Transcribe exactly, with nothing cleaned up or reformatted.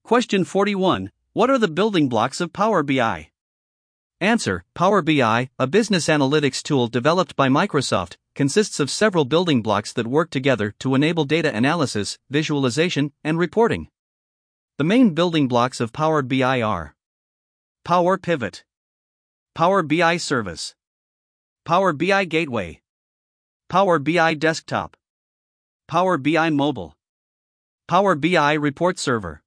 Question forty-one. What are the building blocks of Power B I? Answer. Power B I, a business analytics tool developed by Microsoft, consists of several building blocks that work together to enable data analysis, visualization, and reporting. The main building blocks of Power B I are Power Pivot, Power B I Service, Power B I Gateway, Power B I Desktop, Power B I Mobile, Power B I Report Server.